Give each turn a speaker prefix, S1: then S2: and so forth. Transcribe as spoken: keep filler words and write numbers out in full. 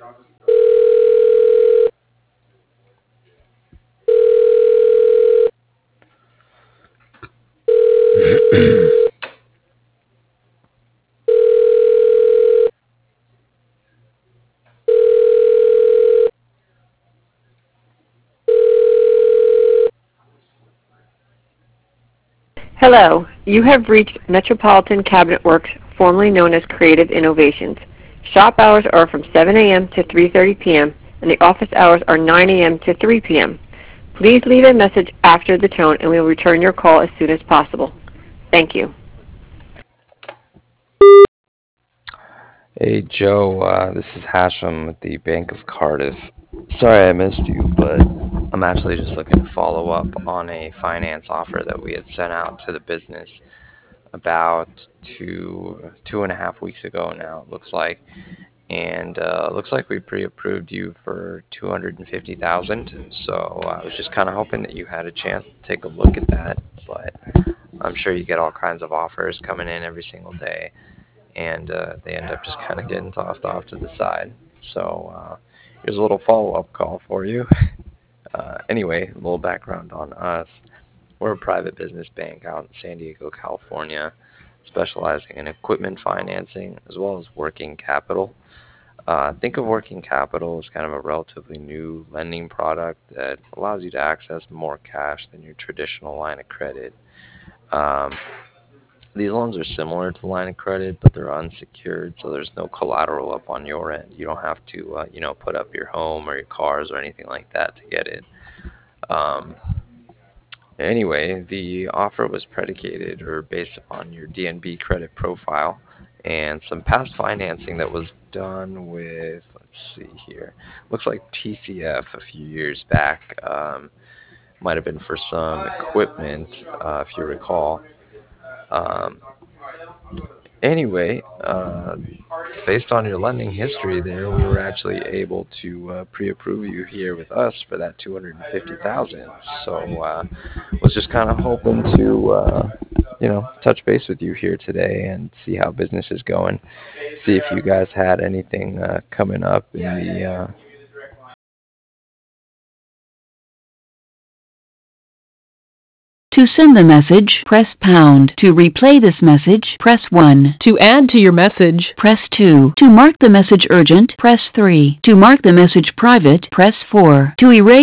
S1: Hello, you have reached Metropolitan Cabinet Works, formerly known as Creative Innovations. Shop hours are from seven A M to three thirty P M and the office hours are nine A M to three P M Please leave a message after the tone and we will return your call as soon as possible. Thank you.
S2: Hey Joe, uh, this is Hashem with the Bank of Cardiff. Sorry I missed you, but I'm actually just looking to follow up on a finance offer that we had sent out to the business about two two and a half weeks ago now, it looks like. And uh, looks like we pre-approved you for two hundred fifty thousand dollars, so I was just kind of hoping that you had a chance to take a look at that, but I'm sure you get all kinds of offers coming in every single day, and uh, they end up just kind of getting tossed off to the side. So uh, here's a little follow-up call for you. Uh, anyway, a little background on us. We're a private business bank out in San Diego, California, specializing in equipment financing as well as working capital. Uh, think of working capital as kind of a relatively new lending product that allows you to access more cash than your traditional line of credit. Um, these loans are similar to line of credit, but they're unsecured, so there's no collateral up on your end. You don't have to, uh, you know, put up your home or your cars or anything like that to get it. Um, Anyway, the offer was predicated or based upon your D N B credit profile and some past financing that was done with, let's see here, looks like T C F a few years back. Um, might have been for some equipment, uh, if you recall. Um, anyway, uh, based on your lending history there, we were actually able to uh, pre-approve you here with us for that two hundred fifty thousand dollars. So uh, was just kind of hoping to, uh, you know, touch base with you here today and see how business is going. See if you guys had anything uh, coming up in the uh,
S3: To send the message, press pound. To replay this message, press one.
S4: To add to your message,
S3: Press two. To mark the message urgent, press three. To mark the message private, press four. To erase